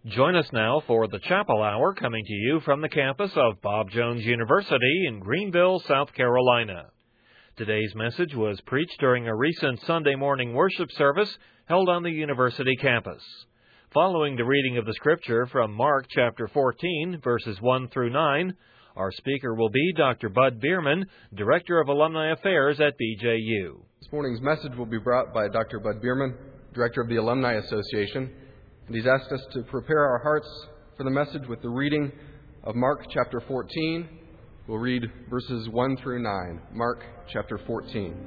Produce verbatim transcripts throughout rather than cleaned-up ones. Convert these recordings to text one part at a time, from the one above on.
Join us now for the Chapel Hour, coming to you from the campus of Bob Jones University in Greenville, South Carolina. Today's message was preached during a recent Sunday morning worship service held on the university campus. Following the reading of the Scripture from Mark chapter fourteen, verses one through nine, our speaker will be Doctor Bud Bierman, Director of Alumni Affairs at B J U. This morning's message will be brought by Doctor Bud Bierman, Director of the Alumni Association, and he's asked us to prepare our hearts for the message with the reading of Mark chapter fourteen. We'll read verses one through nine. Mark chapter fourteen.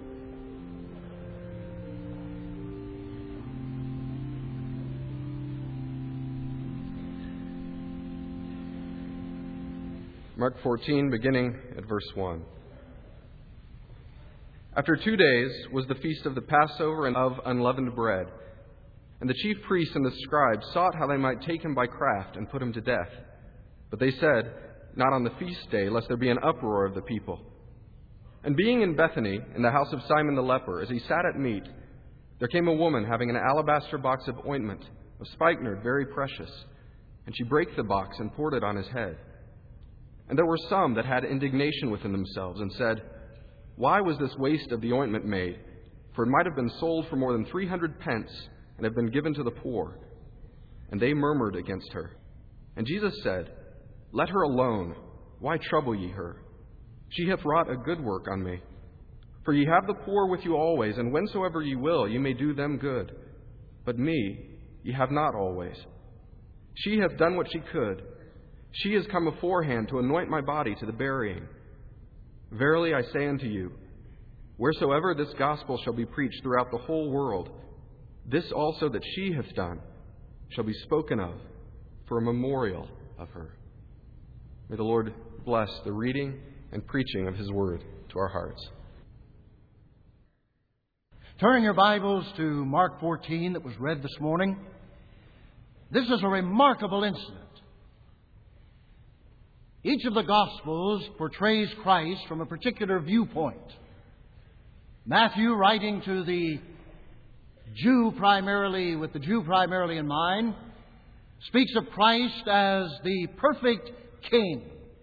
Mark fourteen, beginning at verse one. After two days was the feast of the Passover and of unleavened bread. And the chief priests and the scribes sought how they might take him by craft and put him to death. But they said, Not on the feast day, lest there be an uproar of the people. And being in Bethany, in the house of Simon the leper, as he sat at meat, there came a woman having an alabaster box of ointment, of spikenard very precious. And she brake the box and poured it on his head. And there were some that had indignation within themselves, and said, Why was this waste of the ointment made? For it might have been sold for more than three hundred pence, and have been given to the poor. And they murmured against her. And Jesus said, Let her alone. Why trouble ye her? She hath wrought a good work on me. For ye have the poor with you always, and whensoever ye will, ye may do them good. But me ye have not always. She hath done what she could. She is come aforehand to anoint my body to the burying. Verily I say unto you, wheresoever this gospel shall be preached throughout the whole world, this also that she hath done shall be spoken of for a memorial of her. May the Lord bless the reading and preaching of His word to our hearts. Turning your Bibles to Mark fourteen that was read this morning. This is a remarkable incident. Each of the Gospels portrays Christ from a particular viewpoint. Matthew, writing to the Jew primarily, with the Jew primarily in mind, speaks of Christ as the perfect King.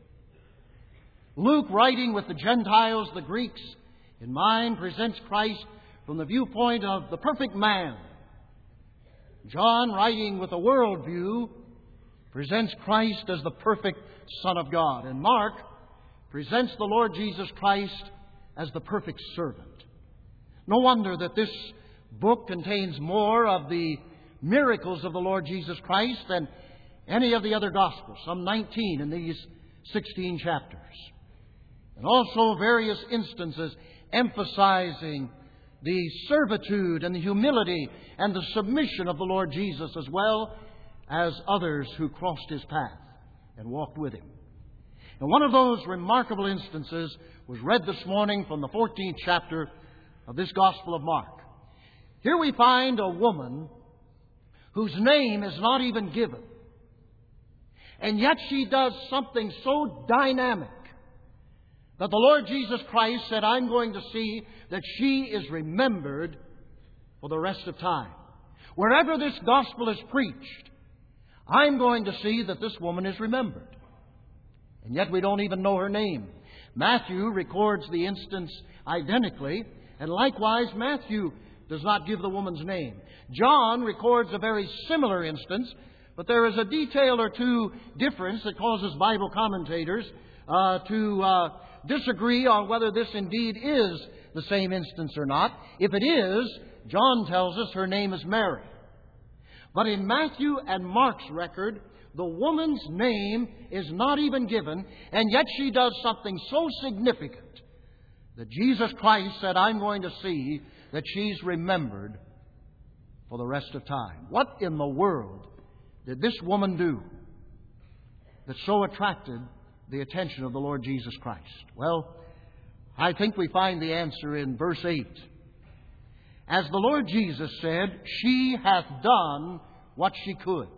Luke, writing with the Gentiles, the Greeks in mind, presents Christ from the viewpoint of the perfect man. John, writing with a worldview, presents Christ as the perfect Son of God. And Mark presents the Lord Jesus Christ as the perfect servant. No wonder that this book contains more of the miracles of the Lord Jesus Christ than any of the other Gospels, some nineteen in these sixteen chapters. And also various instances emphasizing the servitude and the humility and the submission of the Lord Jesus, as well as others who crossed His path and walked with Him. And one of those remarkable instances was read this morning from the fourteenth chapter of this Gospel of Mark. Here we find a woman whose name is not even given. And yet she does something so dynamic that the Lord Jesus Christ said, I'm going to see that she is remembered for the rest of time. Wherever this Gospel is preached, I'm going to see that this woman is remembered. And yet we don't even know her name. Matthew records the instance identically, and likewise Matthew does not give the woman's name. John records a very similar instance, but there is a detail or two difference that causes Bible commentators uh, to uh, disagree on whether this indeed is the same instance or not. If it is, John tells us her name is Mary. But in Matthew and Mark's record, the woman's name is not even given, and yet she does something so significant that Jesus Christ said, I'm going to see that she's remembered for the rest of time. What in the world did this woman do that so attracted the attention of the Lord Jesus Christ? Well, I think we find the answer in verse eight. As the Lord Jesus said, she hath done what she could.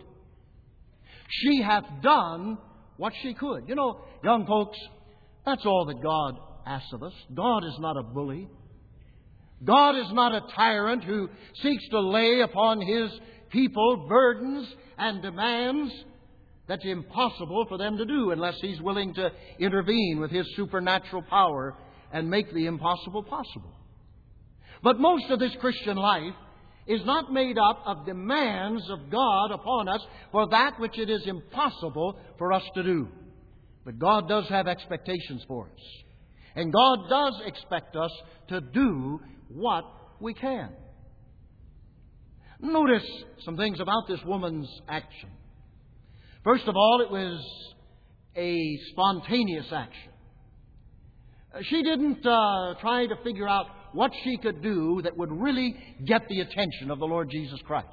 She hath done what she could. You know, young folks, that's all that God asks of us. God is not a bully. God is not a tyrant who seeks to lay upon His people burdens and demands that's impossible for them to do unless He's willing to intervene with His supernatural power and make the impossible possible. But most of this Christian life is not made up of demands of God upon us for that which it is impossible for us to do. But God does have expectations for us. And God does expect us to do what we can. Notice some things about this woman's action. First of all, it was a spontaneous action. She didn't uh, try to figure out what she could do that would really get the attention of the Lord Jesus Christ.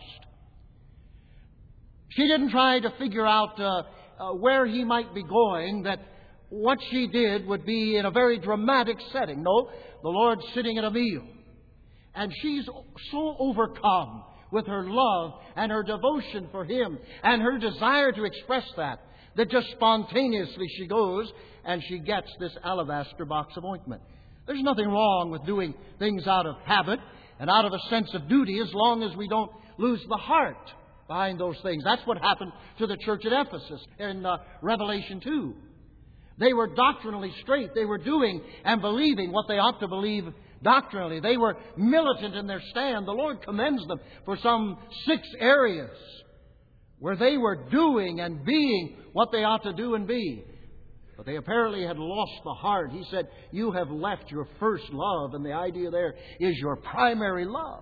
She didn't try to figure out uh, uh, where He might be going, that what she did would be in a very dramatic setting. No, the Lord's sitting at a meal. And she's so overcome with her love and her devotion for Him and her desire to express that, that just spontaneously she goes and she gets this alabaster box of ointment. There's nothing wrong with doing things out of habit and out of a sense of duty as long as we don't lose the heart behind those things. That's what happened to the church at Ephesus in uh, Revelation two. They were doctrinally straight. They were doing and believing what they ought to believe doctrinally. They were militant in their stand. The Lord commends them for some six areas where they were doing and being what they ought to do and be. But they apparently had lost the heart. He said, you have left your first love, and the idea there is your primary love.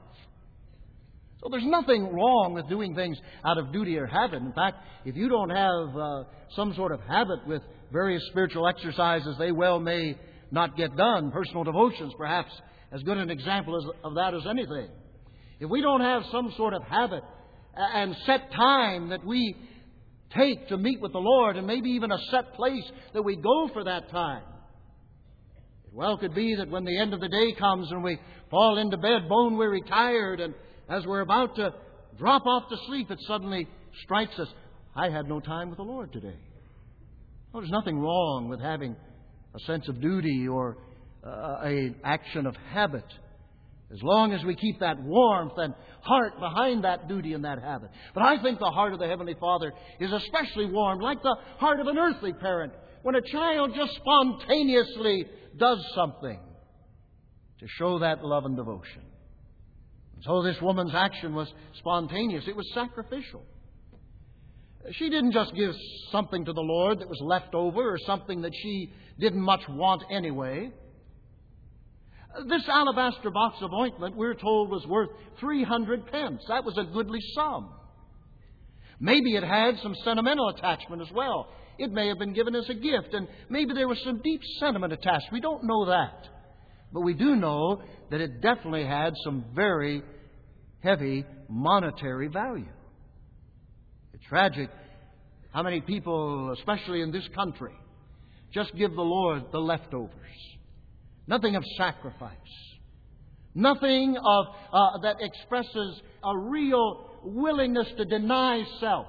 So there's nothing wrong with doing things out of duty or habit. In fact, if you don't have uh, some sort of habit with various spiritual exercises, they well may not get done. Personal devotions, perhaps, as good an example as, of that as anything. If we don't have some sort of habit and set time that we take to meet with the Lord, and maybe even a set place that we go for that time, it well could be that when the end of the day comes and we fall into bed bone-weary, tired, and as we're about to drop off to sleep, it suddenly strikes us, I had no time with the Lord today. Well, there's nothing wrong with having a sense of duty or uh, an action of habit, as long as we keep that warmth and heart behind that duty and that habit. But I think the heart of the Heavenly Father is especially warmed, like the heart of an earthly parent, when a child just spontaneously does something to show that love and devotion. And so this woman's action was spontaneous. It was sacrificial. She didn't just give something to the Lord that was left over or something that she didn't much want anyway. This alabaster box of ointment, we're told, was worth three hundred pence. That was a goodly sum. Maybe it had some sentimental attachment as well. It may have been given as a gift, and maybe there was some deep sentiment attached. We don't know that. But we do know that it definitely had some very heavy monetary value. It's tragic how many people, especially in this country, just give the Lord the leftovers. Nothing of sacrifice. Nothing of uh, that expresses a real willingness to deny self.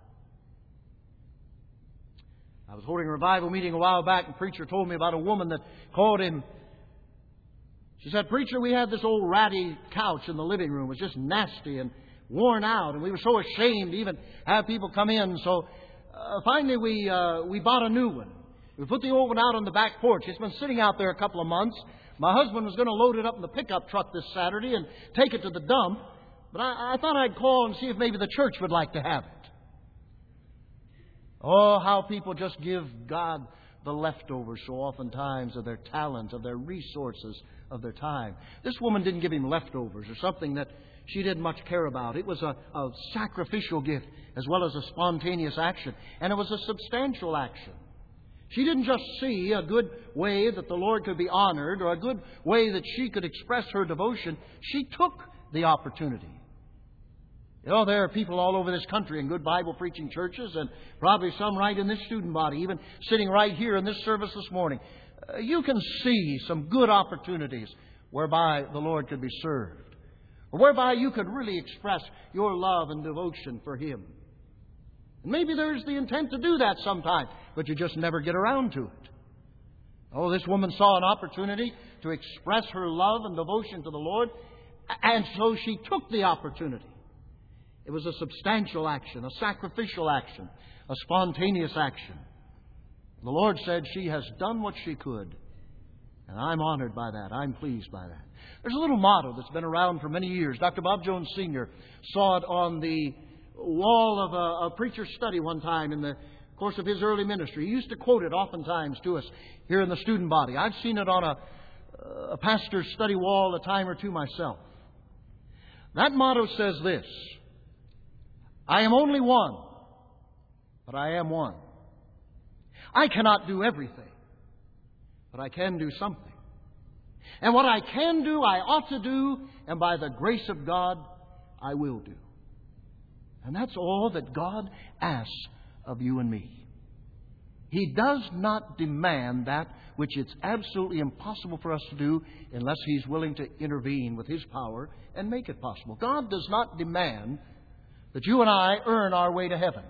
I was holding a revival meeting a while back, and the preacher told me about a woman that called him. She said, "Preacher, we had this old ratty couch in the living room. It was just nasty and worn out, and we were so ashamed to even have people come in. So uh, finally we uh, we bought a new one. We put the old one out on the back porch. It's been sitting out there a couple of months. My husband was going to load it up in the pickup truck this Saturday and take it to the dump. But I, I thought I'd call and see if maybe the church would like to have it." Oh, how people just give God the leftovers so oftentimes of their talents, of their resources, of their time. This woman didn't give him leftovers or something that she didn't much care about. It was a, a sacrificial gift as well as a spontaneous action. And it was a substantial action. She didn't just see a good way that the Lord could be honored or a good way that she could express her devotion. She took the opportunity. You know, there are people all over this country in good Bible-preaching churches, and probably some right in this student body, even sitting right here in this service this morning. Uh, you can see some good opportunities whereby the Lord could be served, or whereby you could really express your love and devotion for Him. And maybe there's the intent to do that sometime, but you just never get around to it. Oh, this woman saw an opportunity to express her love and devotion to the Lord, and so she took the opportunity. It was a substantial action, a sacrificial action, a spontaneous action. The Lord said she has done what she could, and I'm honored by that. I'm pleased by that. There's a little motto that's been around for many years. Doctor Bob Jones Senior saw it on the wall of a, a preacher's study one time in the course of his early ministry. He used to quote it oftentimes to us here in the student body. I've seen it on a, a pastor's study wall a time or two myself. That motto says this: I am only one, but I am one. I cannot do everything, but I can do something. And what I can do, I ought to do, and by the grace of God, I will do. And that's all that God asks of you and me. He does not demand that which it's absolutely impossible for us to do unless He's willing to intervene with His power and make it possible. God does not demand that you and I earn our way to heaven.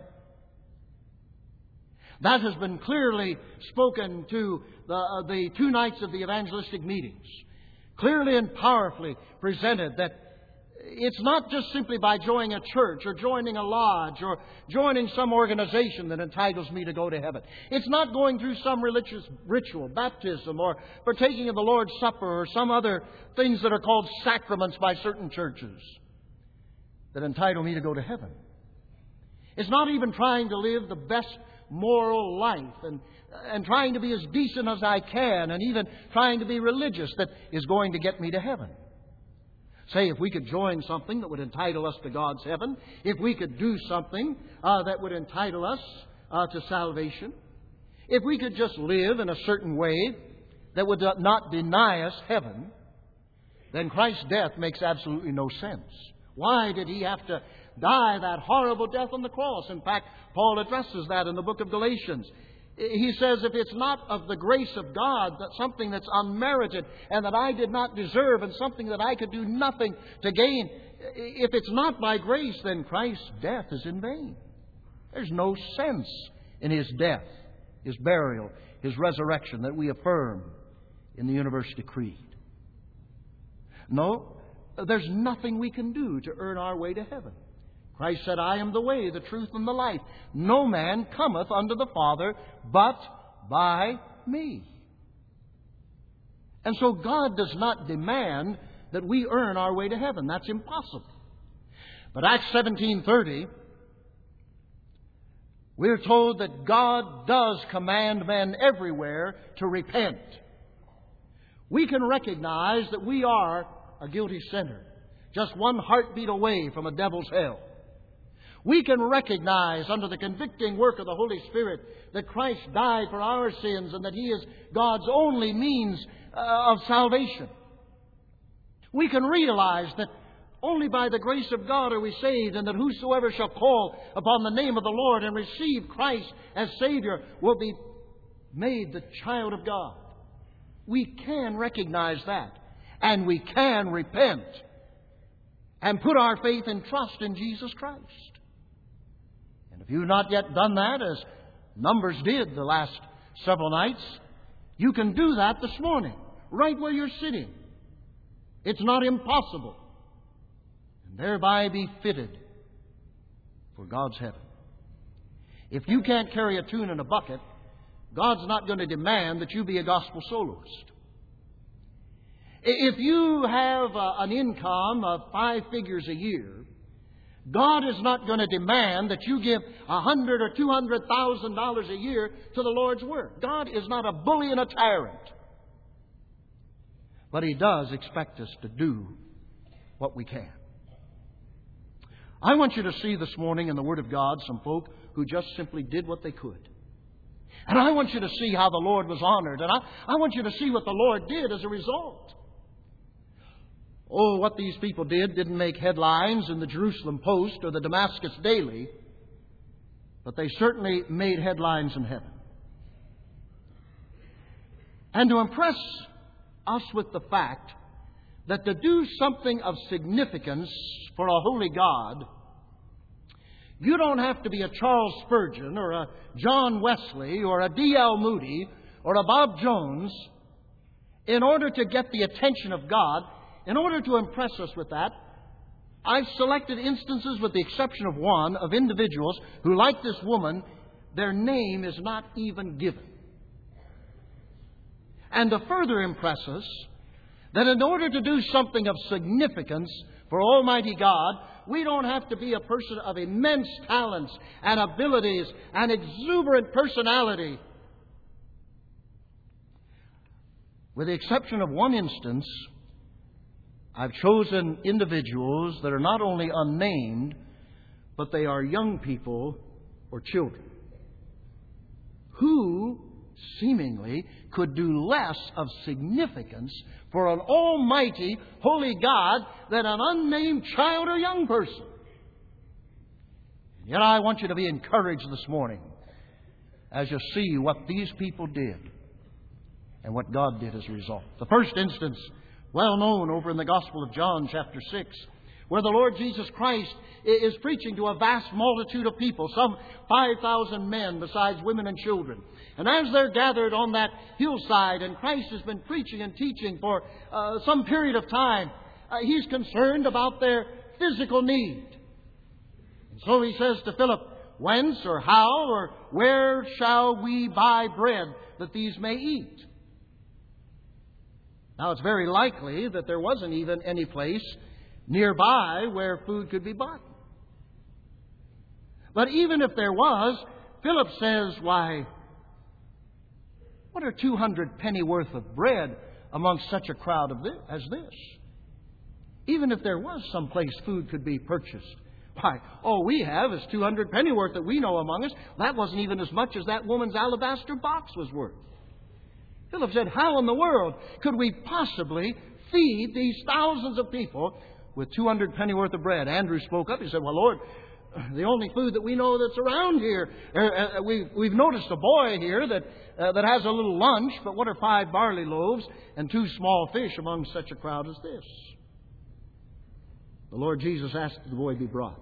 That has been clearly spoken to the, uh, the two nights of the evangelistic meetings. Clearly and powerfully presented that it's not just simply by joining a church or joining a lodge or joining some organization that entitles me to go to heaven. It's not going through some religious ritual, baptism, or partaking of the Lord's Supper or some other things that are called sacraments by certain churches that entitle me to go to heaven. It's not even trying to live the best moral life and, and trying to be as decent as I can and even trying to be religious that is going to get me to heaven. Say, if we could join something that would entitle us to God's heaven, if we could do something uh, that would entitle us uh, to salvation, if we could just live in a certain way that would not deny us heaven, then Christ's death makes absolutely no sense. Why did He have to die that horrible death on the cross? In fact, Paul addresses that in the book of Galatians. He says, if it's not of the grace of God, that something that's unmerited and that I did not deserve and something that I could do nothing to gain, if it's not by grace, then Christ's death is in vain. There's no sense in His death, His burial, His resurrection that we affirm in the University Creed. No, there's nothing we can do to earn our way to heaven. Christ said, I am the way, the truth, and the life. No man cometh unto the Father but by me. And so God does not demand that we earn our way to heaven. That's impossible. But Acts seventeen thirty, we're told that God does command men everywhere to repent. We can recognize that we are a guilty sinner, just one heartbeat away from a devil's hell. We can recognize under the convicting work of the Holy Spirit that Christ died for our sins and that He is God's only means uh, of salvation. We can realize that only by the grace of God are we saved, and that whosoever shall call upon the name of the Lord and receive Christ as Savior will be made the child of God. We can recognize that, and we can repent and put our faith and trust in Jesus Christ. And if you've not yet done that, as Numbers did the last several nights, you can do that this morning, right where you're sitting. It's not impossible. And thereby be fitted for God's heaven. If you can't carry a tune in a bucket, God's not going to demand that you be a gospel soloist. If you have a, an income of five figures a year, God is not going to demand that you give a hundred or two hundred thousand dollars a year to the Lord's work. God is not a bully and a tyrant. But He does expect us to do what we can. I want you to see this morning in the Word of God some folk who just simply did what they could. And I want you to see how the Lord was honored. And I, I want you to see what the Lord did as a result. Oh, what these people did didn't make headlines in the Jerusalem Post or the Damascus Daily, but they certainly made headlines in heaven. And to impress us with the fact that to do something of significance for a holy God, you don't have to be a Charles Spurgeon or a John Wesley or a D L Moody or a Bob Jones in order to get the attention of God. In order to impress us with that, I've selected instances, with the exception of one, of individuals who, like this woman, their name is not even given. And to further impress us that in order to do something of significance for Almighty God, we don't have to be a person of immense talents and abilities and exuberant personality. With the exception of one instance, I've chosen individuals that are not only unnamed, but they are young people or children who seemingly could do less of significance for an almighty, holy God than an unnamed child or young person. And yet I want you to be encouraged this morning as you see what these people did and what God did as a result. The first instance, well known over in the Gospel of John, chapter six, where the Lord Jesus Christ is preaching to a vast multitude of people, some five thousand men besides women and children. And as they're gathered on that hillside, and Christ has been preaching and teaching for uh, some period of time, uh, He's concerned about their physical need. And so He says to Philip, "Whence or how or where shall we buy bread that these may eat?" Now, it's very likely that there wasn't even any place nearby where food could be bought. But even if there was, Philip says, "Why, what are two hundred penny worth of bread amongst such a crowd of this, as this? Even if there was some place food could be purchased, why, all we have is two hundred penny worth that we know among us. That wasn't even as much as that woman's alabaster box was worth." Philip said, "How in the world could we possibly feed these thousands of people with two hundred penny worth of bread?" Andrew spoke up. He said, "Well, Lord, the only food that we know that's around here, uh, uh, we've, we've noticed a boy here that, uh, that has a little lunch, but what are five barley loaves and two small fish among such a crowd as this?" The Lord Jesus asked that the boy be brought.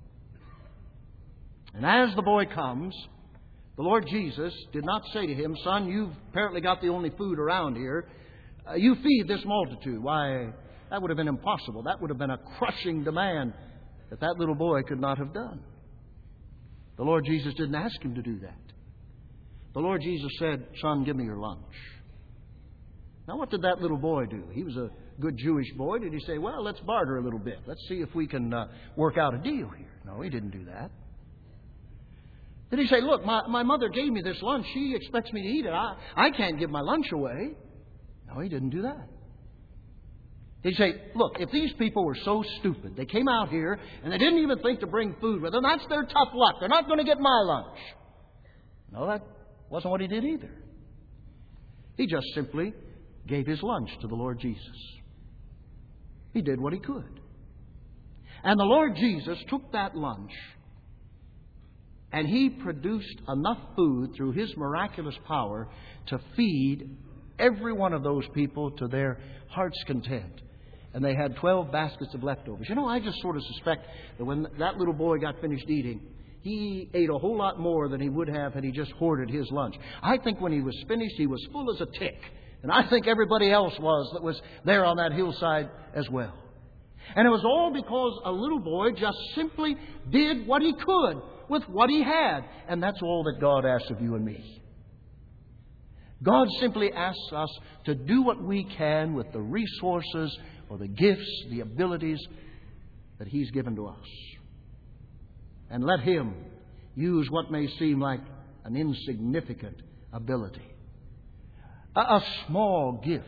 And as the boy comes, the Lord Jesus did not say to him, "Son, you've apparently got the only food around here. Uh, you feed this multitude." Why, that would have been impossible. That would have been a crushing demand that that little boy could not have done. The Lord Jesus didn't ask him to do that. The Lord Jesus said, "Son, give me your lunch." Now, what did that little boy do? He was a good Jewish boy. Did he say, "Well, let's barter a little bit. Let's see if we can uh, work out a deal here"? No, he didn't do that. Did he say, "Look, my, my mother gave me this lunch. She expects me to eat it. I, I can't give my lunch away"? No, he didn't do that. Did he say, "Look, if these people were so stupid, they came out here and they didn't even think to bring food with them, that's their tough luck. They're not going to get my lunch"? No, that wasn't what he did either. He just simply gave his lunch to the Lord Jesus. He did what he could. And the Lord Jesus took that lunch and He produced enough food through His miraculous power to feed every one of those people to their heart's content. And they had twelve baskets of leftovers. You know, I just sort of suspect that when that little boy got finished eating, he ate a whole lot more than he would have had he just hoarded his lunch. I think when he was finished, he was full as a tick. And I think everybody else was that was there on that hillside as well. And it was all because a little boy just simply did what he could with what he had. And that's all that God asks of you and me. God simply asks us to do what we can with the resources or the gifts, the abilities that He's given to us. And let Him use what may seem like an insignificant ability, a, a small gift,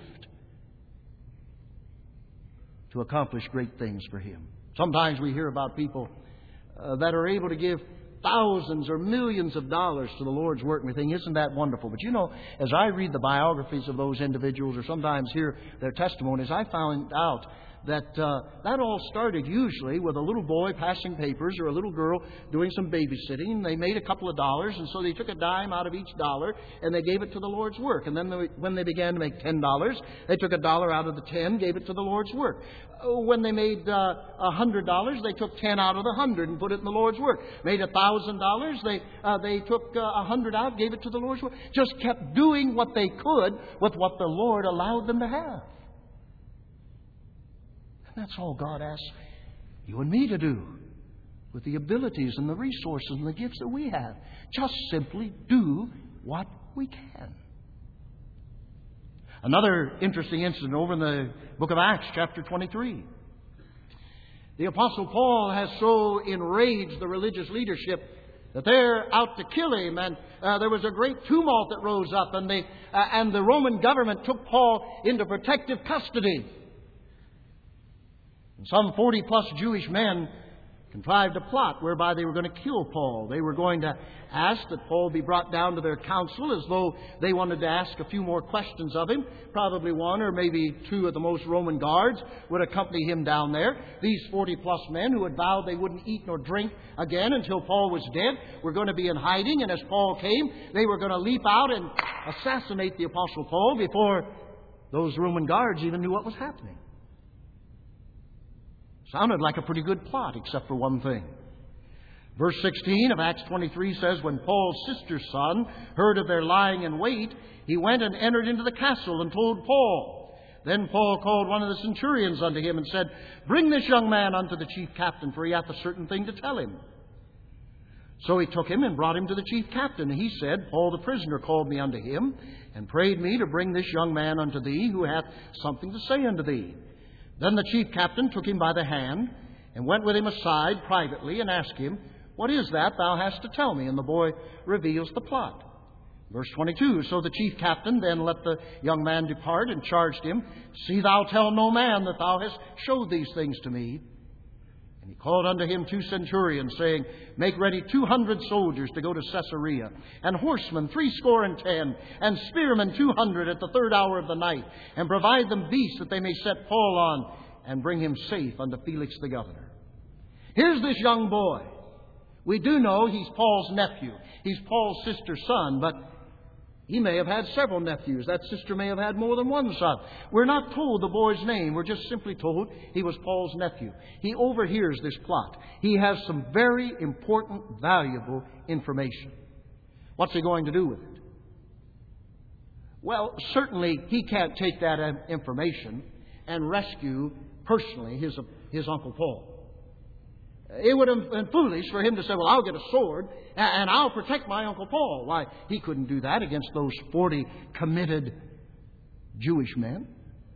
to accomplish great things for Him. Sometimes we hear about people uh, that are able to give thousands or millions of dollars to the Lord's work, and we think, isn't that wonderful? But you know, as I read the biographies of those individuals or sometimes hear their testimonies, I found out that uh, that all started usually with a little boy passing papers or a little girl doing some babysitting. They made a couple of dollars, and so they took a dime out of each dollar and they gave it to the Lord's work. And then they, when they began to make ten dollars, they took a dollar out of the ten, gave it to the Lord's work. When they made uh, a hundred dollars, they took ten out of the hundred and put it in the Lord's work. Made a thousand dollars, they uh, they took a uh, hundred out, gave it to the Lord's work. Just kept doing what they could with what the Lord allowed them to have. That's all God asks you and me to do with the abilities and the resources and the gifts that we have. Just simply do what we can. Another interesting incident over in the book of Acts, chapter twenty-three. The Apostle Paul has so enraged the religious leadership that they're out to kill him, and uh, there was a great tumult that rose up, and the, uh, and the Roman government took Paul into protective custody. And some forty plus Jewish men contrived a plot whereby they were going to kill Paul. They were going to ask that Paul be brought down to their council as though they wanted to ask a few more questions of him. Probably one or maybe two of the most Roman guards would accompany him down there. These forty plus men who had vowed they wouldn't eat nor drink again until Paul was dead were going to be in hiding, and as Paul came, they were going to leap out and assassinate the Apostle Paul before those Roman guards even knew what was happening. Sounded like a pretty good plot, except for one thing. Verse sixteen of Acts twenty-three says, when Paul's sister's son heard of their lying in wait, he went and entered into the castle and told Paul. Then Paul called one of the centurions unto him and said, bring this young man unto the chief captain, for he hath a certain thing to tell him. So he took him and brought him to the chief captain. And he said, Paul the prisoner called me unto him, and prayed me to bring this young man unto thee, who hath something to say unto thee. Then the chief captain took him by the hand, and went with him aside privately, and asked him, what is that thou hast to tell me? And the boy reveals the plot. Verse twenty-two, so the chief captain then let the young man depart, and charged him, see thou tell no man that thou hast showed these things to me. And he called unto him two centurions, saying, make ready two hundred soldiers to go to Caesarea, and horsemen threescore and ten, and spearmen two hundred at the third hour of the night, and provide them beasts that they may set Paul on, and bring him safe unto Felix the governor. Here's this young boy. We do know he's Paul's nephew. He's Paul's sister's son, but he may have had several nephews. That sister may have had more than one son. We're not told the boy's name. We're just simply told he was Paul's nephew. He overhears this plot. He has some very important, valuable information. What's he going to do with it? Well, certainly he can't take that information and rescue personally his, his Uncle Paul. It would have been foolish for him to say, well, I'll get a sword and I'll protect my Uncle Paul. Why, he couldn't do that against those forty committed Jewish men.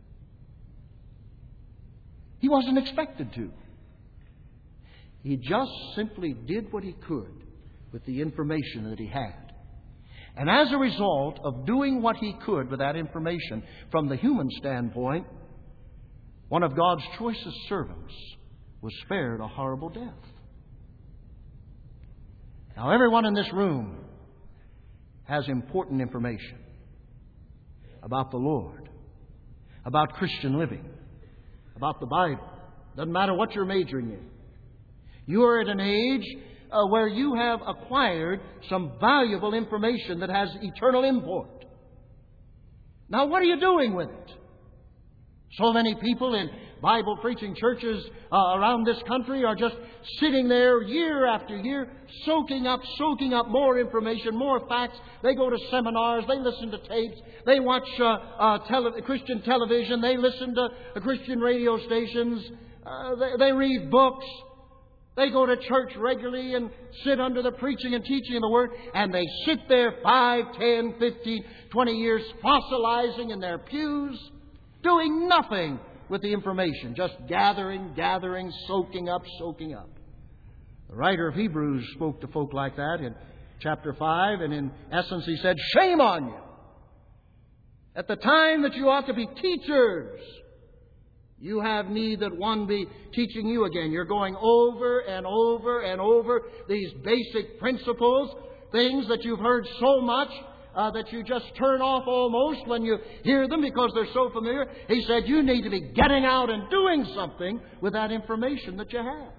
He wasn't expected to. He just simply did what he could with the information that he had. And as a result of doing what he could with that information from the human standpoint, one of God's choicest servants was spared a horrible death. Now, everyone in this room has important information about the Lord, about Christian living, about the Bible. Doesn't matter what you're majoring in. You are at an age uh, where you have acquired some valuable information that has eternal import. Now, what are you doing with it? So many people in Bible preaching churches uh, around this country are just sitting there year after year, soaking up, soaking up more information, more facts. They go to seminars, they listen to tapes, they watch uh, uh, tele- Christian television, they listen to uh, Christian radio stations, uh, they, they read books, they go to church regularly and sit under the preaching and teaching of the Word, and they sit there five, ten, fifteen, twenty years fossilizing in their pews, doing nothing with the information, just gathering, gathering, soaking up, soaking up. The writer of Hebrews spoke to folk like that in chapter five, and in essence he said, shame on you. At the time that you ought to be teachers, you have need that one be teaching you again. You're going over and over and over these basic principles, things that you've heard so much, Uh, that you just turn off almost when you hear them because they're so familiar. He said you need to be getting out and doing something with that information that you have.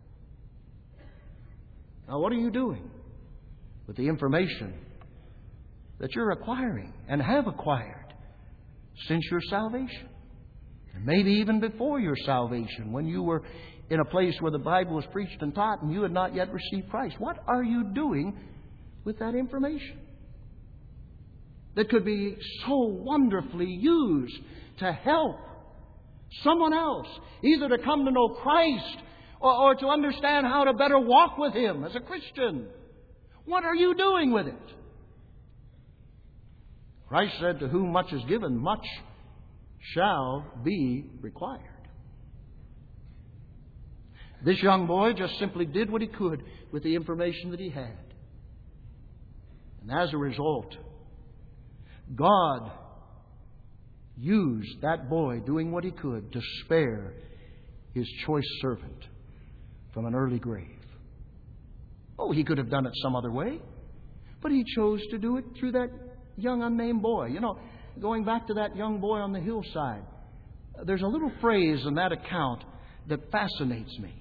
Now, what are you doing with the information that you're acquiring and have acquired since your salvation? And maybe even before your salvation, when you were in a place where the Bible was preached and taught and you had not yet received Christ. What are you doing with that information that could be so wonderfully used to help someone else, either to come to know Christ or, or to understand how to better walk with Him as a Christian. What are you doing with it? Christ said, to whom much is given, much shall be required. This young boy just simply did what he could with the information that he had. And as a result, God used that boy doing what he could to spare His choice servant from an early grave. Oh, he could have done it some other way, but he chose to do it through that young unnamed boy. You know, going back to that young boy on the hillside, there's a little phrase in that account that fascinates me.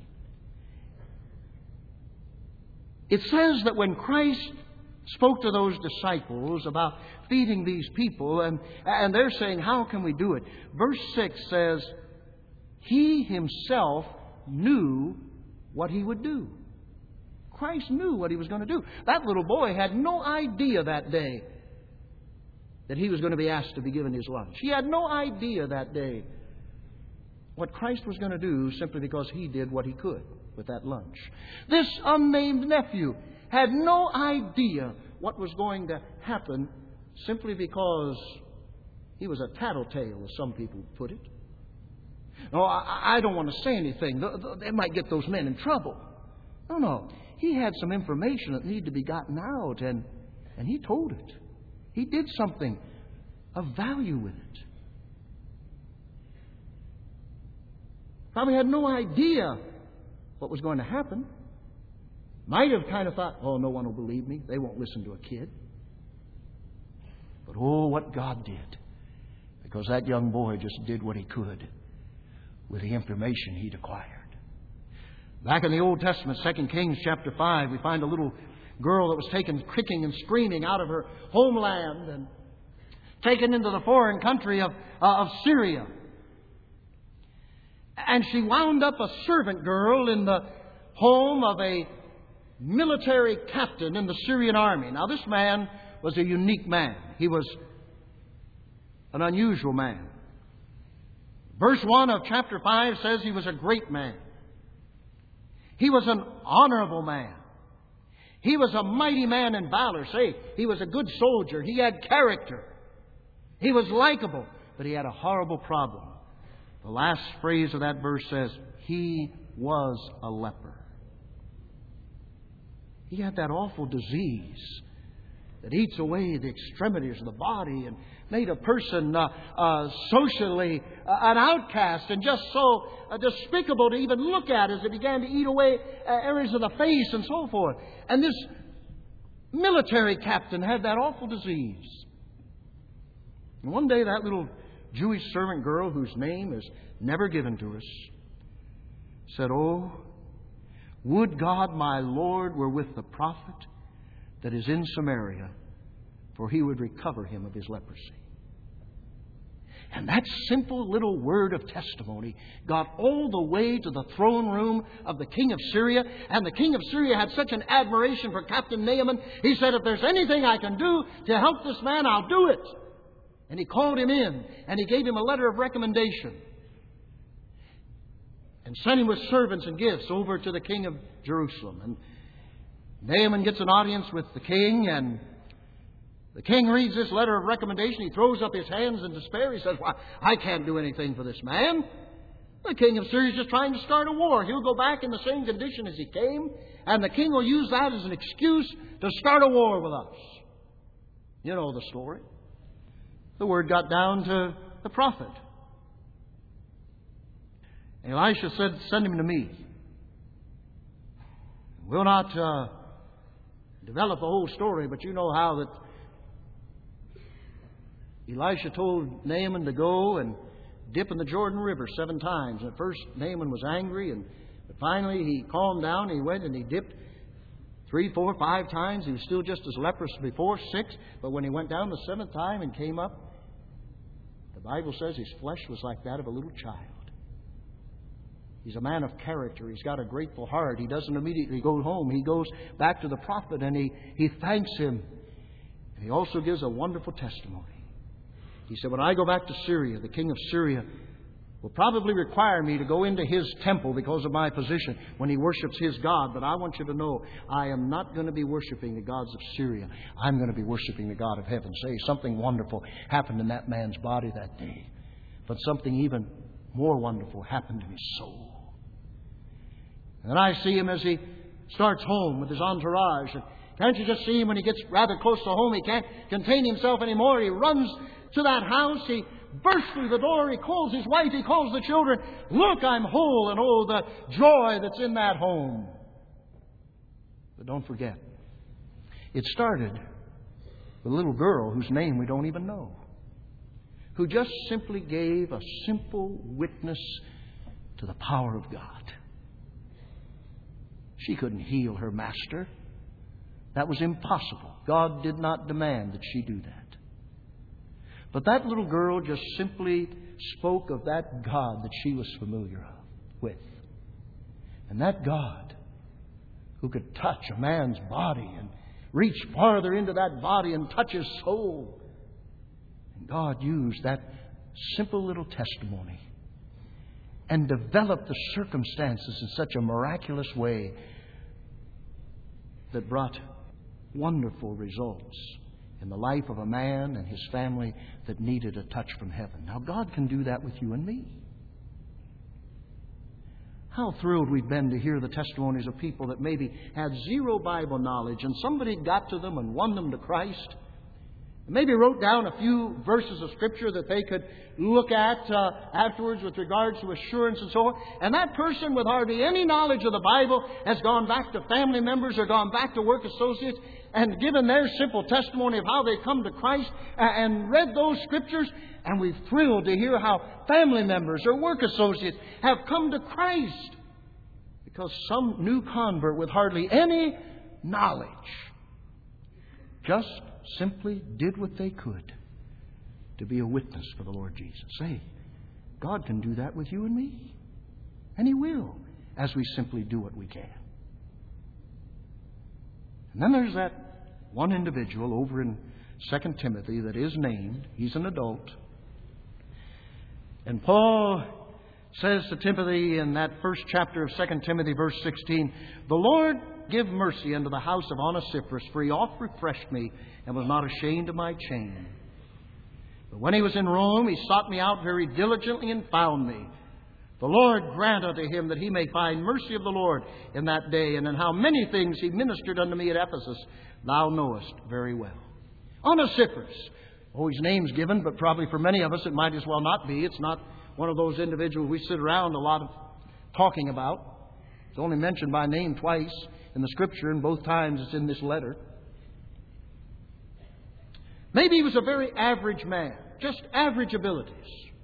It says that when Christ spoke to those disciples about feeding these people, and, and they're saying, how can we do it? Verse six says, He Himself knew what He would do. Christ knew what He was going to do. That little boy had no idea that day that he was going to be asked to be given his lunch. He had no idea that day what Christ was going to do simply because he did what he could with that lunch. This unnamed nephew had no idea what was going to happen simply because he was a tattletale, as some people put it. No, I, I don't want to say anything. They might get those men in trouble. No, no. He had some information that needed to be gotten out, and, and he told it. He did something of value with it. Probably had no idea what was going to happen. Might have kind of thought, oh, no one will believe me. They won't listen to a kid. But oh, what God did. Because that young boy just did what he could with the information he'd acquired. Back in the Old Testament, Second Kings chapter five, we find a little girl that was taken kicking and screaming out of her homeland and taken into the foreign country of, uh, of Syria. And she wound up a servant girl in the home of a military captain in the Syrian army. Now, this man was a unique man. He was an unusual man. Verse one of chapter five says he was a great man. He was an honorable man. He was a mighty man in valor. Say, he was a good soldier. He had character. He was likable, but he had a horrible problem. The last phrase of that verse says, he was a leper. He had that awful disease that eats away the extremities of the body and made a person uh, uh, socially uh, an outcast and just so uh, despicable to even look at as it began to eat away uh, areas of the face and so forth. And this military captain had that awful disease. And one day that little Jewish servant girl, whose name is never given to us, said, oh, would God my Lord were with the prophet that is in Samaria, for he would recover him of his leprosy. And that simple little word of testimony got all the way to the throne room of the king of Syria. And the king of Syria had such an admiration for Captain Naaman. He said, if there's anything I can do to help this man, I'll do it. And he called him in and he gave him a letter of recommendation and sent him with servants and gifts over to the king of Jerusalem. And Naaman gets an audience with the king, and the king reads this letter of recommendation. He throws up his hands in despair. He says, why, I can't do anything for this man. The king of Syria is just trying to start a war. He'll go back in the same condition as he came, and the king will use that as an excuse to start a war with us. You know the story. The word got down to the prophet. And Elisha said, send him to me. We'll not uh, develop the whole story, but you know how that Elisha told Naaman to go and dip in the Jordan River seven times. And at first, Naaman was angry, and but finally he calmed down. And he went and he dipped three, four, five times. He was still just as leprous as before, six. But when he went down the seventh time and came up, the Bible says his flesh was like that of a little child. He's a man of character. He's got a grateful heart. He doesn't immediately go home. He goes back to the prophet and he, he thanks him. And he also gives a wonderful testimony. He said, when I go back to Syria, the king of Syria will probably require me to go into his temple because of my position when he worships his God. But I want you to know, I am not going to be worshiping the gods of Syria. I'm going to be worshiping the God of heaven. Say, something wonderful happened in that man's body that day. But something even more wonderful happened in his soul. And I see him as he starts home with his entourage. And can't you just see him when he gets rather close to home? He can't contain himself anymore. He runs to that house. He bursts through the door. He calls his wife. He calls the children. Look, I'm whole. And oh, the joy that's in that home. But don't forget, it started with a little girl whose name we don't even know, who just simply gave a simple witness to the power of God. She couldn't heal her master. That was impossible. God did not demand that she do that. But that little girl just simply spoke of that God that she was familiar with. And that God who could touch a man's body and reach farther into that body and touch his soul. And God used that simple little testimony and developed the circumstances in such a miraculous way that brought wonderful results in the life of a man and his family that needed a touch from heaven. Now, God can do that with you and me. How thrilled we've been to hear the testimonies of people that maybe had zero Bible knowledge and somebody got to them and won them to Christ. Maybe wrote down a few verses of Scripture that they could look at uh, afterwards with regards to assurance and so on. And that person with hardly any knowledge of the Bible has gone back to family members or gone back to work associates and given their simple testimony of how they come to Christ and read those Scriptures. And we're thrilled to hear how family members or work associates have come to Christ because some new convert with hardly any knowledge just simply did what they could to be a witness for the Lord Jesus. Say, God can do that with you and me. And He will, as we simply do what we can. And then there's that one individual over in Second Timothy that is named. He's an adult. And Paul says to Timothy in that first chapter of Second Timothy, verse sixteen, "The Lord give mercy unto the house of Onesiphorus, for he oft refreshed me, and was not ashamed of my chain. But when he was in Rome, he sought me out very diligently and found me. The Lord grant unto him that he may find mercy of the Lord in that day, and in how many things he ministered unto me at Ephesus, thou knowest very well." Onesiphorus. Oh, his name's given, but probably for many of us it might as well not be. It's not one of those individuals we sit around a lot of talking about. It's only mentioned by name twice in the Scripture, and both times it's in this letter. Maybe he was a very average man, just average abilities.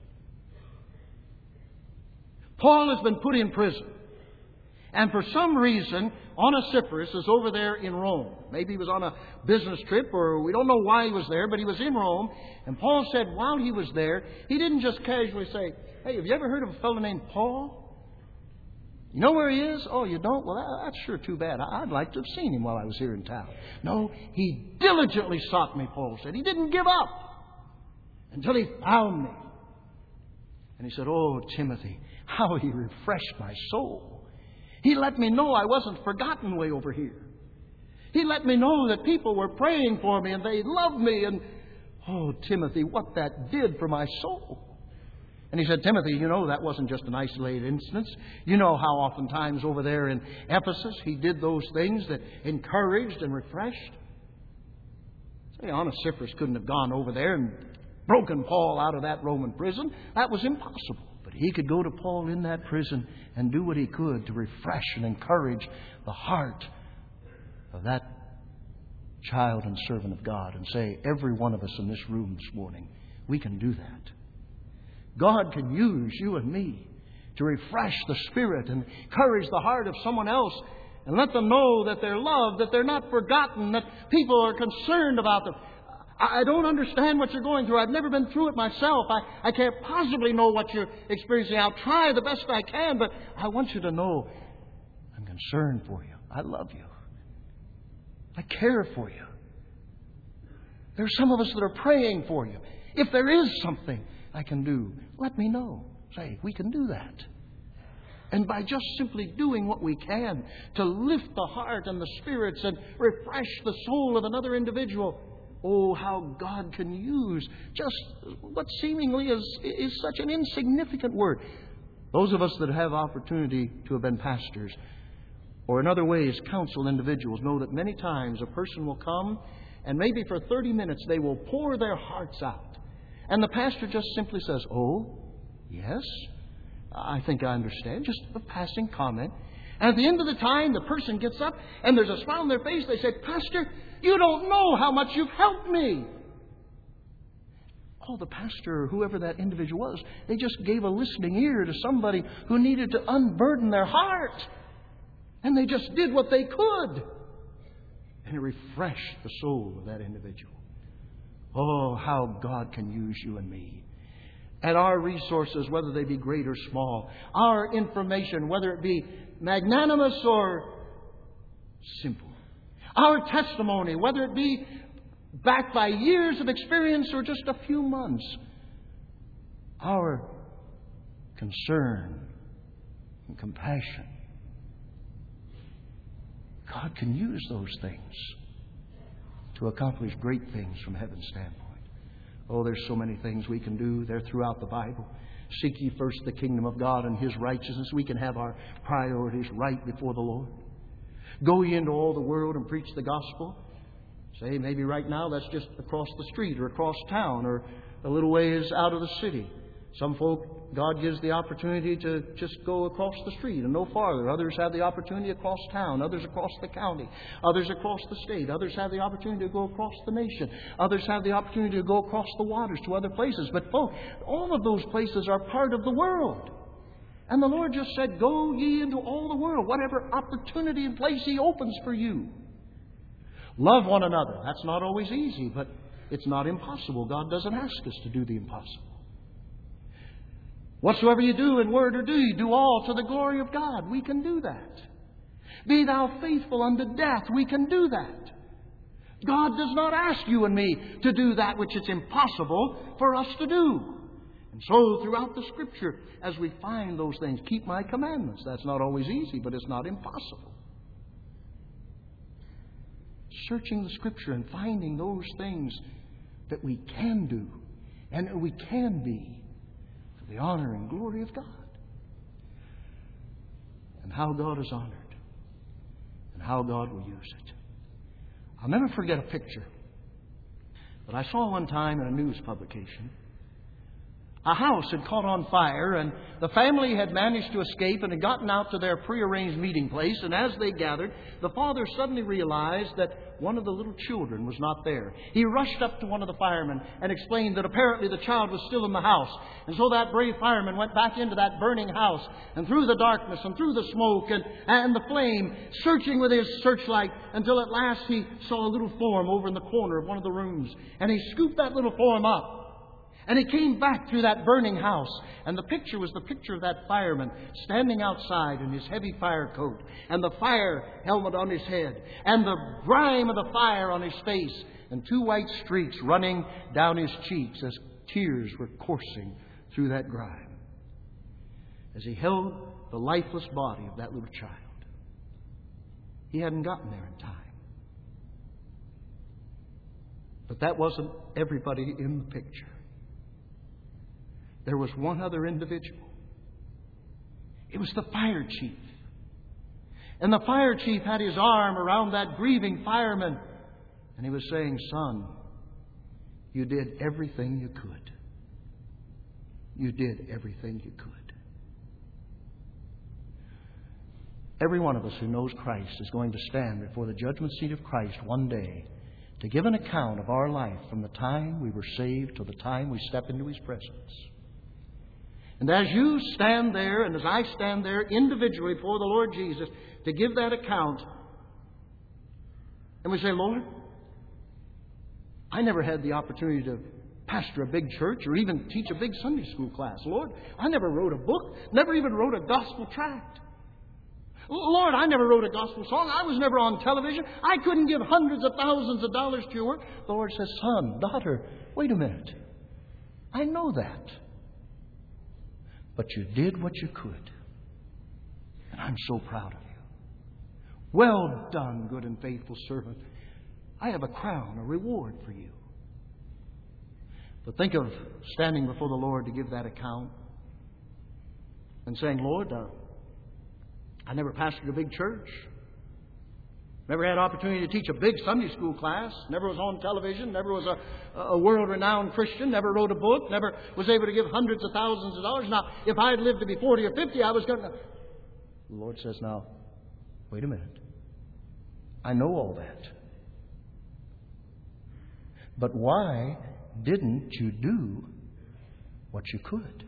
Paul has been put in prison. And for some reason, Onesiphorus is over there in Rome. Maybe he was on a business trip, or we don't know why he was there, but he was in Rome. And Paul said while he was there, he didn't just casually say, "Hey, have you ever heard of a fellow named Paul? You know where he is? Oh, you don't? Well, that's sure too bad. I'd like to have seen him while I was here in town." No, he diligently sought me, Paul said. He didn't give up until he found me. And he said, "Oh, Timothy, how he refreshed my soul. He let me know I wasn't forgotten way over here. He let me know that people were praying for me and they loved me. And, oh, Timothy, what that did for my soul." And he said, "Timothy, you know that wasn't just an isolated instance. You know how oftentimes over there in Ephesus he did those things that encouraged and refreshed." Say, Onesiphorus couldn't have gone over there and broken Paul out of that Roman prison. That was impossible. But he could go to Paul in that prison and do what he could to refresh and encourage the heart of that child and servant of God. And say, every one of us in this room this morning, we can do that. God can use you and me to refresh the spirit and encourage the heart of someone else and let them know that they're loved, that they're not forgotten, that people are concerned about them. I don't understand what you're going through. I've never been through it myself. I, I can't possibly know what you're experiencing. I'll try the best I can, but I want you to know I'm concerned for you. I love you. I care for you. There's some of us that are praying for you. If there is something I can do, let me know. Say, we can do that. And by just simply doing what we can to lift the heart and the spirits and refresh the soul of another individual, oh, how God can use just what seemingly is, is such an insignificant word. Those of us that have opportunity to have been pastors, or in other ways counsel individuals, know that many times a person will come and maybe for thirty minutes they will pour their hearts out. And the pastor just simply says, oh, yes, I think I understand. Just a passing comment. And at the end of the time, the person gets up and there's a smile on their face. They say, Pastor, you don't know how much you've helped me. Oh, the pastor or whoever that individual was, they just gave a listening ear to somebody who needed to unburden their heart. And they just did what they could. And it refreshed the soul of that individual. Oh, how God can use you and me. And our resources, whether they be great or small, our information, whether it be magnanimous or simple, our testimony, whether it be backed by years of experience or just a few months, our concern and compassion, God can use those things to accomplish great things from heaven's standpoint. Oh, there's so many things we can do. They're throughout the Bible. Seek ye first the kingdom of God and His righteousness. We can have our priorities right before the Lord. Go ye into all the world and preach the gospel. Say, maybe right now that's just across the street or across town or a little ways out of the city. Some folk, God gives the opportunity to just go across the street and no farther. Others have the opportunity across town. Others across the county. Others across the state. Others have the opportunity to go across the nation. Others have the opportunity to go across the waters to other places. But folk, all of those places are part of the world. And the Lord just said, go ye into all the world, whatever opportunity and place He opens for you. Love one another. That's not always easy, but it's not impossible. God doesn't ask us to do the impossible. Whatsoever you do in word or deed, do all to the glory of God. We can do that. Be thou faithful unto death. We can do that. God does not ask you and me to do that which it's impossible for us to do. And so throughout the Scripture, as we find those things, keep my commandments. That's not always easy, but it's not impossible. Searching the Scripture and finding those things that we can do and we can be for the honor and glory of God. And how God is honored. And how God will use it. I'll never forget a picture that I saw one time in a news publication. A house had caught on fire, and the family had managed to escape and had gotten out to their prearranged meeting place. And as they gathered, the father suddenly realized that one of the little children was not there. He rushed up to one of the firemen and explained that apparently the child was still in the house. And so that brave fireman went back into that burning house and through the darkness and through the smoke and, and the flame, searching with his searchlight until at last he saw a little form over in the corner of one of the rooms. And he scooped that little form up. And he came back through that burning house. And the picture was the picture of that fireman standing outside in his heavy fire coat. And the fire helmet on his head. And the grime of the fire on his face. And two white streaks running down his cheeks as tears were coursing through that grime. As he held the lifeless body of that little child. He hadn't gotten there in time. But that wasn't everybody in the picture. There was one other individual. It was the fire chief. And the fire chief had his arm around that grieving fireman. And he was saying, son, you did everything you could. You did everything you could. Every one of us who knows Christ is going to stand before the judgment seat of Christ one day to give an account of our life from the time we were saved to the time we step into His presence. And as you stand there, and as I stand there individually before the Lord Jesus to give that account, and we say, Lord, I never had the opportunity to pastor a big church or even teach a big Sunday school class. Lord, I never wrote a book, never even wrote a gospel tract. Lord, I never wrote a gospel song. I was never on television. I couldn't give hundreds of thousands of dollars to your work. The Lord says, son, daughter, wait a minute. I know that. But you did what you could. And I'm so proud of you. Well done, good and faithful servant. I have a crown, a reward for you. But think of standing before the Lord to give that account and saying, Lord, uh, I never pastored a big church. Never had opportunity to teach a big Sunday school class. Never was on television. Never was a, a world-renowned Christian. Never wrote a book. Never was able to give hundreds of thousands of dollars. Now, if I had lived to be forty or fifty, I was going to... The Lord says, now, wait a minute. I know all that. But why didn't you do what you could?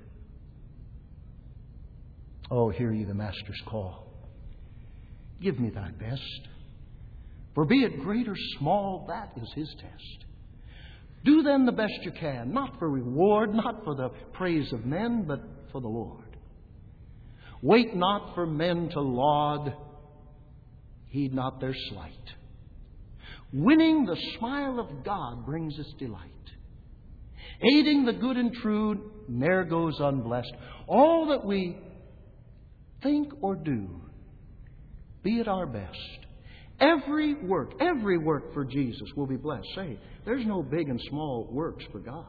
Oh, hear ye the Master's call. Give me thy best. For be it great or small, that is His test. Do then the best you can, not for reward, not for the praise of men, but for the Lord. Wait not for men to laud, heed not their slight. Winning the smile of God brings us delight. Aiding the good and true ne'er goes unblessed. All that we think or do, be it our best. Every work, every work for Jesus will be blessed. Say, there's no big and small works for God.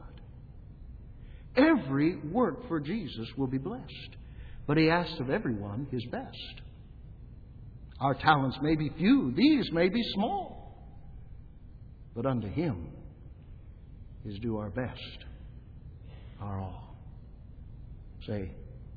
Every work for Jesus will be blessed. But He asks of everyone His best. Our talents may be few, these may be small. But unto Him is due our best, our all. Say,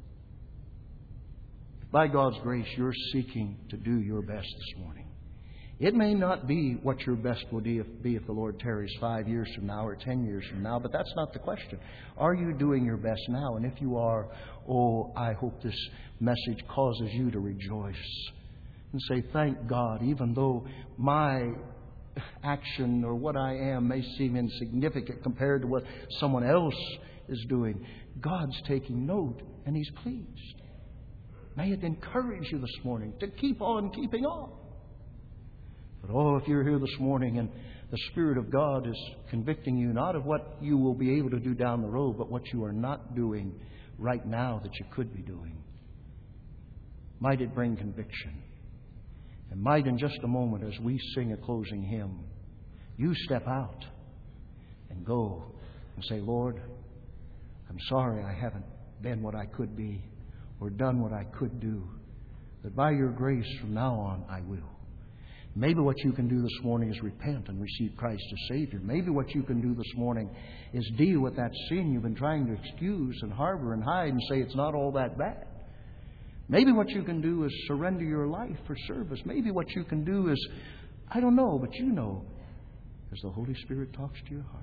if by God's grace you're seeking to do your best this morning, it may not be what your best will be if the Lord tarries five years from now or ten years from now, but that's not the question. Are you doing your best now? And if you are, oh, I hope this message causes you to rejoice and say, thank God, even though my action or what I am may seem insignificant compared to what someone else is doing, God's taking note and He's pleased. May it encourage you this morning to keep on keeping on. But oh, if you're here this morning and the Spirit of God is convicting you not of what you will be able to do down the road, but what you are not doing right now that you could be doing, might it bring conviction. And might in just a moment as we sing a closing hymn, you step out and go and say, Lord, I'm sorry I haven't been what I could be or done what I could do. But by your grace from now on I will. Maybe what you can do this morning is repent and receive Christ as Savior. Maybe what you can do this morning is deal with that sin you've been trying to excuse and harbor and hide and say it's not all that bad. Maybe what you can do is surrender your life for service. Maybe what you can do is, I don't know, but you know, as the Holy Spirit talks to your heart.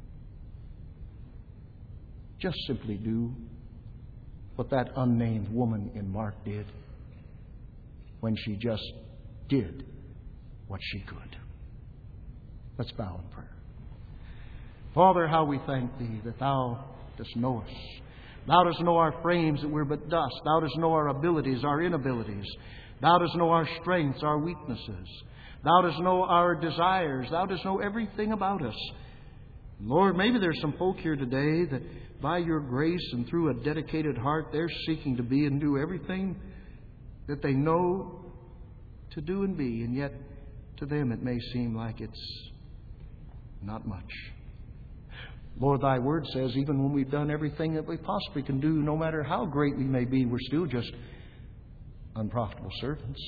Just simply do what that unnamed woman in Mark did when she just did what she could. Let's bow in prayer. Father, how we thank Thee that Thou dost know us. Thou dost know our frames, that we're but dust. Thou dost know our abilities, our inabilities. Thou dost know our strengths, our weaknesses. Thou dost know our desires. Thou dost know everything about us. Lord, maybe there's some folk here today that by Your grace and through a dedicated heart, they're seeking to be and do everything that they know to do and be. And yet, to them it may seem like it's not much. Lord, Thy Word says even when we've done everything that we possibly can do, no matter how great we may be, we're still just unprofitable servants.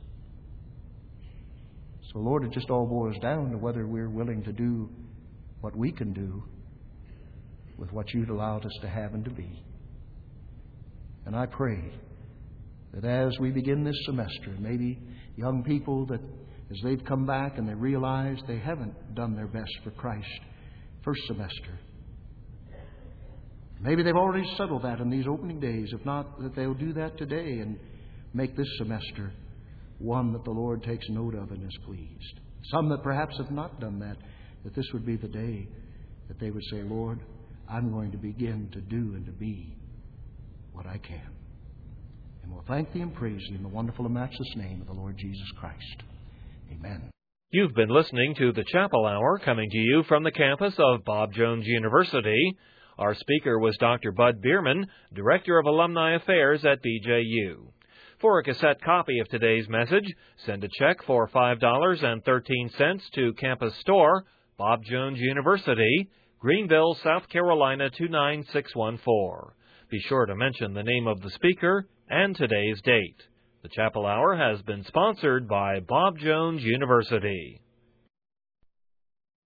So, Lord, it just all boils down to whether we're willing to do what we can do with what You'd allowed us to have and to be. And I pray that as we begin this semester, maybe young people that as they've come back and they realize they haven't done their best for Christ first semester, maybe they've already settled that in these opening days. If not, that they'll do that today and make this semester one that the Lord takes note of and is pleased. Some that perhaps have not done that, that this would be the day that they would say, Lord, I'm going to begin to do and to be what I can. And we'll thank Thee and praise Thee in the wonderful and matchless name of the Lord Jesus Christ. Amen. You've been listening to the Chapel Hour, coming to you from the campus of Bob Jones University Our speaker was Doctor Bud Bierman, Director of Alumni Affairs at B J U. For a cassette copy of today's message, send a check for five dollars and thirteen cents to Campus Store, Bob Jones University, Greenville, South Carolina two nine six one four. Be sure to mention the name of the speaker and today's date. The Chapel Hour has been sponsored by Bob Jones University.